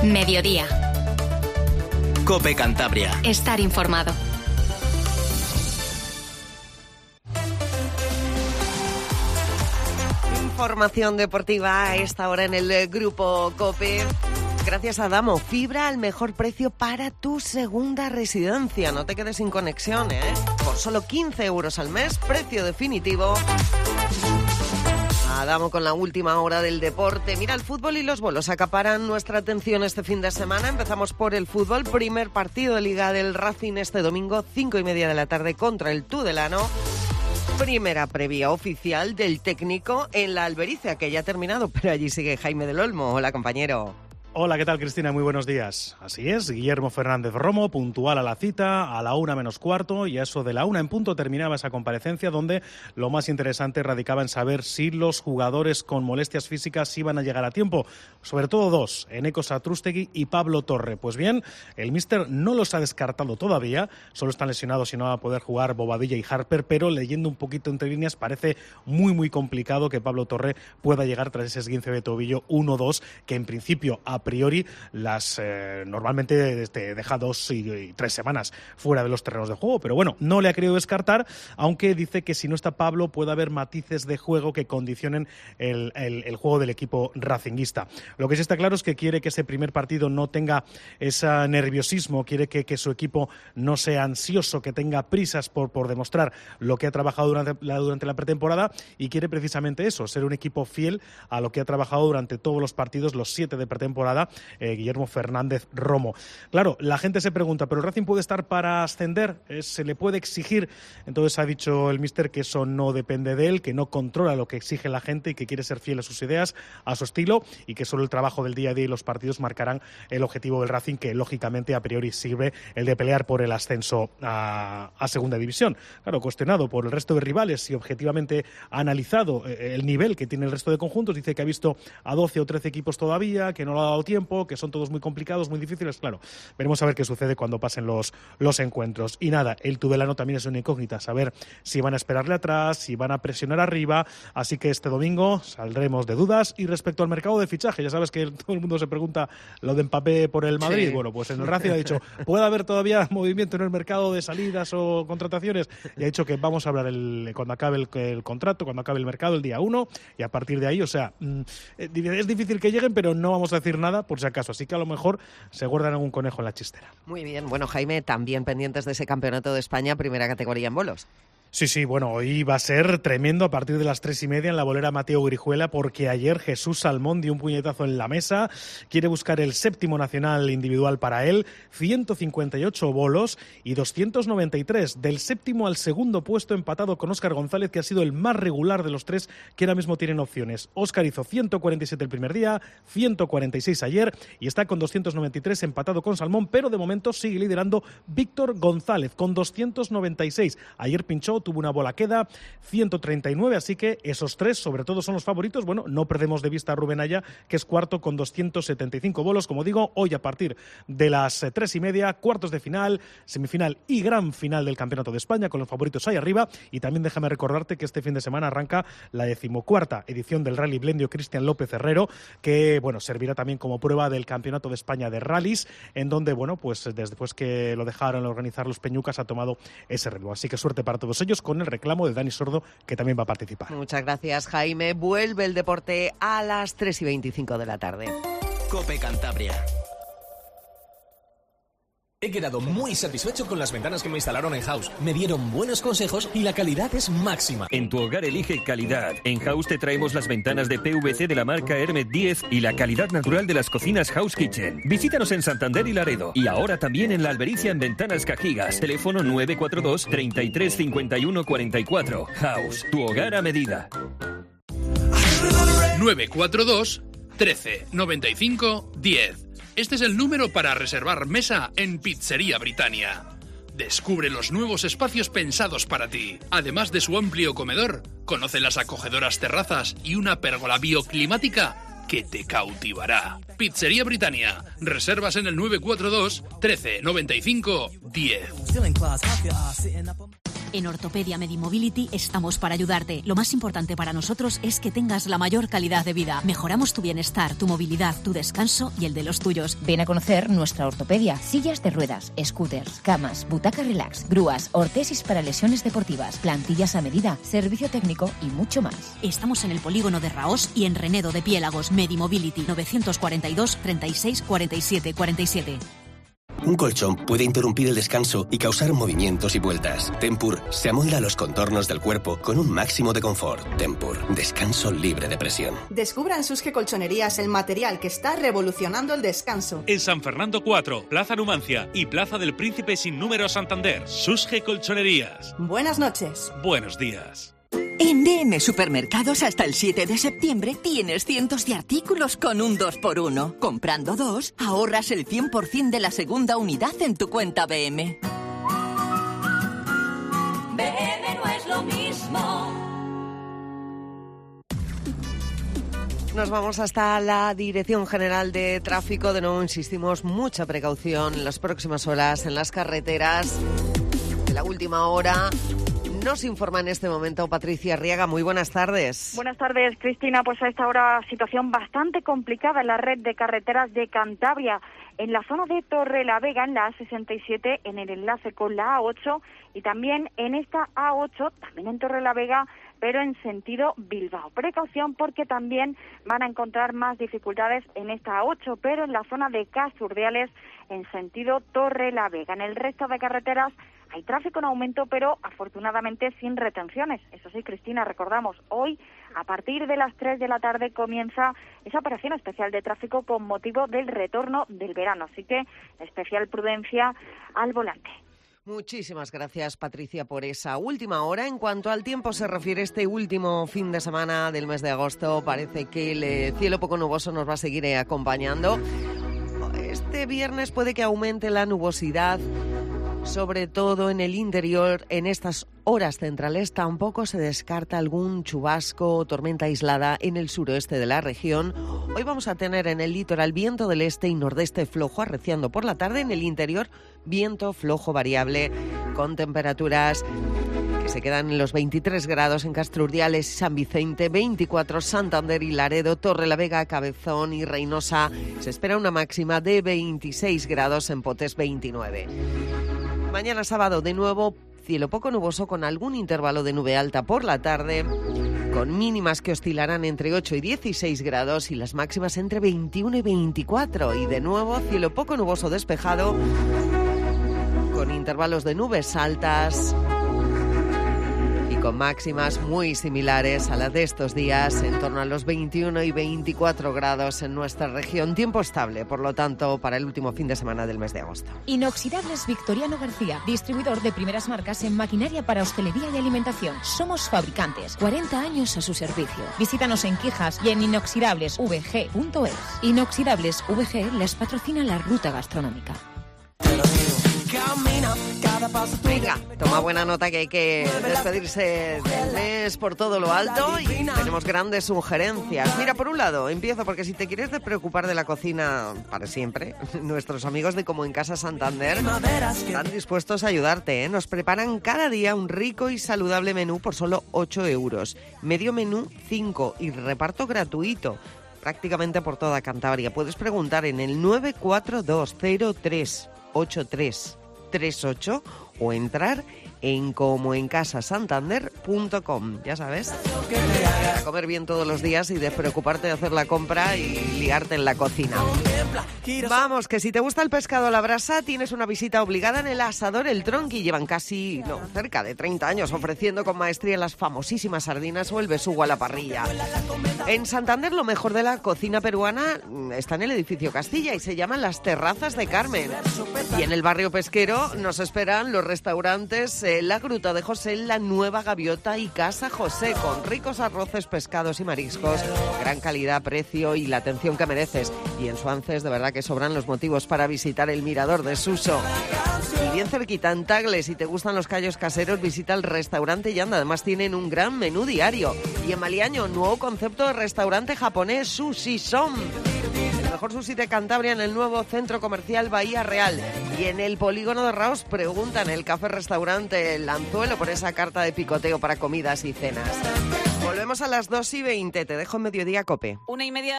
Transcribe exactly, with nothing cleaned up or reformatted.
Mediodía. COPE Cantabria. Estar informado. Información deportiva a esta hora en el Grupo COPE. Gracias a Damo, fibra al mejor precio para tu segunda residencia. No te quedes sin conexión, ¿eh? Por solo quince euros al mes, precio definitivo. Adamo con la última hora del deporte. Mira, el fútbol y los bolos acaparan nuestra atención este fin de semana. Empezamos por el fútbol. Primer partido de Liga del Racing este domingo, cinco y media de la tarde contra el Tudelano. Primera previa oficial del técnico en la Albericia, que ya ha terminado, pero allí sigue Jaime del Olmo. Hola, compañero. Hola, ¿qué tal, Cristina? Muy buenos días. Así es, Guillermo Fernández Romo, puntual a la cita, a la una menos cuarto, y a eso de la una en punto terminaba esa comparecencia donde lo más interesante radicaba en saber si los jugadores con molestias físicas iban a llegar a tiempo. Sobre todo dos, Eneko Satrústegui y Pablo Torre. Pues bien, el míster no los ha descartado todavía, solo están lesionados y no va a poder jugar Bobadilla y Harper, pero leyendo un poquito entre líneas parece muy muy complicado que Pablo Torre pueda llegar tras ese esguince de tobillo uno dos, que en principio a A priori las eh, normalmente te deja dos y, y tres semanas fuera de los terrenos de juego, pero bueno, no le ha querido descartar, aunque dice que si no está Pablo puede haber matices de juego que condicionen el, el, el juego del equipo racinguista. Lo que sí está claro es que quiere que ese primer partido no tenga ese nerviosismo, quiere que, que su equipo no sea ansioso, que tenga prisas por, por demostrar lo que ha trabajado durante la, durante la pretemporada, y quiere precisamente eso, ser un equipo fiel a lo que ha trabajado durante todos los partidos, los siete de pretemporada. Eh, Guillermo Fernández Romo. Claro, la gente se pregunta, ¿pero el Racing puede estar para ascender? Eh, ¿Se le puede exigir? Entonces ha dicho el míster que eso no depende de él, que no controla lo que exige la gente y que quiere ser fiel a sus ideas, a su estilo, y que solo el trabajo del día a día y los partidos marcarán el objetivo del Racing, que lógicamente a priori sirve el de pelear por el ascenso a, a segunda división. Claro, cuestionado por el resto de rivales y objetivamente analizado eh, el nivel que tiene el resto de conjuntos, dice que ha visto a doce o trece equipos todavía, que no lo ha dado tiempo, que son todos muy complicados, muy difíciles. Claro, veremos a ver qué sucede cuando pasen los, los encuentros. Y nada, el Tudelano también es una incógnita, saber si van a esperarle atrás, si van a presionar arriba, así que este domingo saldremos de dudas. Y respecto al mercado de fichaje, ya sabes que todo el mundo se pregunta lo de Mbappé por el Madrid. Sí. Bueno, pues en el Racing ha dicho, ¿puede haber todavía movimiento en el mercado de salidas o contrataciones? Y ha dicho que vamos a hablar el, cuando acabe el, el contrato, cuando acabe el mercado, el día uno, y a partir de ahí, o sea, es difícil que lleguen, pero no vamos a decir nada por si acaso, así que a lo mejor se guardan algún conejo en la chistera. Muy bien, bueno, Jaime, también pendientes de ese campeonato de España, primera categoría en bolos. Sí, sí, bueno, hoy va a ser tremendo a partir de las tres y media en la bolera Mateo Grijuela, porque ayer Jesús Salmón dio un puñetazo en la mesa, quiere buscar el séptimo nacional individual para él, ciento cincuenta y ocho bolos y doscientos noventa y tres, del séptimo al segundo puesto, empatado con Óscar González, que ha sido el más regular de los tres que ahora mismo tienen opciones. Óscar hizo ciento cuarenta y siete el primer día, ciento cuarenta y seis ayer y está con doscientos noventa y tres empatado con Salmón, pero de momento sigue liderando Víctor González con doscientos noventa y seis. Ayer pinchó, tuvo una bola queda, ciento treinta y nueve, así que esos tres sobre todo son los favoritos. Bueno, no perdemos de vista a Rubén Aya, que es cuarto con doscientos setenta y cinco bolos. Como digo, hoy a partir de las tres y media, cuartos de final, semifinal y gran final del Campeonato de España, con los favoritos ahí arriba. Y también déjame recordarte que este fin de semana arranca la decimocuarta edición del Rally Blendio Cristian López Herrero, que bueno, servirá también como prueba del Campeonato de España de Rallys, en donde bueno, pues después que lo dejaron organizar los Peñucas ha tomado ese relevo. Así que suerte para todos ellos, con el reclamo de Dani Sordo, que también va a participar. Muchas gracias, Jaime. Vuelve el deporte a las tres y veinticinco de la tarde. COPE Cantabria. He quedado muy satisfecho con las ventanas que me instalaron en House. Me dieron buenos consejos y la calidad es máxima. En tu hogar elige calidad. En House te traemos las ventanas de P V C de la marca Hermet diez y la calidad natural de las cocinas House Kitchen. Visítanos en Santander y Laredo. Y ahora también en La Albericia en Ventanas Cajigas. Teléfono nueve cuatro dos, treinta y tres, cincuenta y uno, cuarenta y cuatro. House, tu hogar a medida. nueve cuatro dos, trece, noventa y cinco, diez. Este es el número para reservar mesa en Pizzería Britannia. Descubre los nuevos espacios pensados para ti. Además de su amplio comedor, conoce las acogedoras terrazas y una pérgola bioclimática que te cautivará. Pizzería Britannia. Reservas en el nueve cuatro dos, trece, noventa y cinco, diez. En Ortopedia Medimobility estamos para ayudarte. Lo más importante para nosotros es que tengas la mayor calidad de vida. Mejoramos tu bienestar, tu movilidad, tu descanso y el de los tuyos. Ven a conocer nuestra ortopedia. Sillas de ruedas, scooters, camas, butaca relax, grúas, ortesis para lesiones deportivas, plantillas a medida, servicio técnico y mucho más. Estamos en el polígono de Raós y en Renedo de Piélagos. Medimobility novecientos cuarenta y dos, treinta y seis, cuarenta y siete, cuarenta y siete. Un colchón puede interrumpir el descanso y causar movimientos y vueltas. Tempur se amolda a los contornos del cuerpo con un máximo de confort. Tempur, descanso libre de presión. Descubra en Susge Colchonerías el material que está revolucionando el descanso. En San Fernando cuatro, Plaza Numancia y Plaza del Príncipe sin número Santander. Susge Colchonerías. Buenas noches. Buenos días. En D M Supermercados hasta el siete de septiembre tienes cientos de artículos con un dos por uno. Comprando dos, ahorras el cien por ciento de la segunda unidad en tu cuenta B M. B M no es lo mismo. Nos vamos hasta la Dirección General de Tráfico. De nuevo insistimos, mucha precaución en las próximas horas en las carreteras. De la última hora nos informa en este momento Patricia Arriaga. Muy buenas tardes. Buenas tardes, Cristina. Pues a esta hora situación bastante complicada en la red de carreteras de Cantabria. En la zona de Torrelavega, en la A sesenta y siete, en el enlace con la A ocho, y también en esta A ocho, también en Torrelavega, pero en sentido Bilbao. Precaución porque también van a encontrar más dificultades en esta A ocho, pero en la zona de Casurdiales, en sentido Torrelavega. En el resto de carreteras hay tráfico en aumento, pero afortunadamente sin retenciones. Eso sí, Cristina, recordamos, hoy a partir de las tres de la tarde comienza esa operación especial de tráfico con motivo del retorno del verano. Así que especial prudencia al volante. Muchísimas gracias, Patricia, por esa última hora. En cuanto al tiempo se refiere, este último fin de semana del mes de agosto parece que el cielo poco nuboso nos va a seguir acompañando. Este viernes puede que aumente la nubosidad, sobre todo en el interior. En estas horas centrales tampoco se descarta algún chubasco o tormenta aislada en el suroeste de la región. Hoy vamos a tener en el litoral viento del este y nordeste flojo, arreciando por la tarde. En el interior, viento flojo variable, con temperaturas que se quedan en los veintitrés grados en Castrurdiales y San Vicente, veinticuatro Santander y Laredo, Torrelavega, Cabezón y Reynosa. Se espera una máxima de veintiséis grados, en Potes veintinueve. Mañana sábado, de nuevo, cielo poco nuboso con algún intervalo de nube alta por la tarde, con mínimas que oscilarán entre ocho y dieciséis grados y las máximas entre veintiuno y veinticuatro. Y de nuevo, cielo poco nuboso despejado, con intervalos de nubes altas y con máximas muy similares a las de estos días, en torno a los veintiuno y veinticuatro grados en nuestra región. Tiempo estable, por lo tanto, para el último fin de semana del mes de agosto. Inoxidables Victoriano García, distribuidor de primeras marcas en maquinaria para hostelería y alimentación. Somos fabricantes, cuarenta años a su servicio. Visítanos en Quijas y en inoxidables v g punto es. Inoxidables V G les patrocina la ruta gastronómica. Venga, toma buena nota que hay que despedirse del mes por todo lo alto y tenemos grandes sugerencias. Mira, por un lado, empiezo porque si te quieres preocupar de la cocina para siempre, nuestros amigos de Como en Casa Santander están dispuestos a ayudarte, ¿eh? Nos preparan cada día un rico y saludable menú por solo ocho euros. Medio menú cinco y reparto gratuito prácticamente por toda Cantabria. Puedes preguntar en el nueve cuatro dos cero tres ocho tres tres ocho o entrar en como en casa santander punto com. Ya sabes, para comer bien todos los días y despreocuparte de hacer la compra y liarte en la cocina. Vamos, que si te gusta el pescado a la brasa, tienes una visita obligada en el Asador El Tronqui. Llevan casi, no, cerca de treinta años ofreciendo con maestría las famosísimas sardinas o el besugo a la parrilla. En Santander, lo mejor de la cocina peruana está en el edificio Castilla y se llaman Las Terrazas de Carmen. Y en el barrio pesquero nos esperan los restaurantes eh, La Gruta de José, La Nueva Gaviota y Casa José, con ricos arroces, pescados y mariscos, gran calidad, precio y la atención que mereces. Y en Suances, de verdad que sobran los motivos para visitar el Mirador de Suso. Y bien cerquita, en Tagle, si te gustan los callos caseros, visita el restaurante Yanda. Además tienen un gran menú diario. Y en Maliaño, nuevo concepto de restaurante japonés, Sushi Son. mejor sushi de Cantabria en el nuevo centro comercial Bahía Real. Y en el polígono de Raos preguntan el café-restaurante El Anzuelo por esa carta de picoteo para comidas y cenas. Volvemos a las dos y veinte. Te dejo en Mediodía, Cope. Una y media.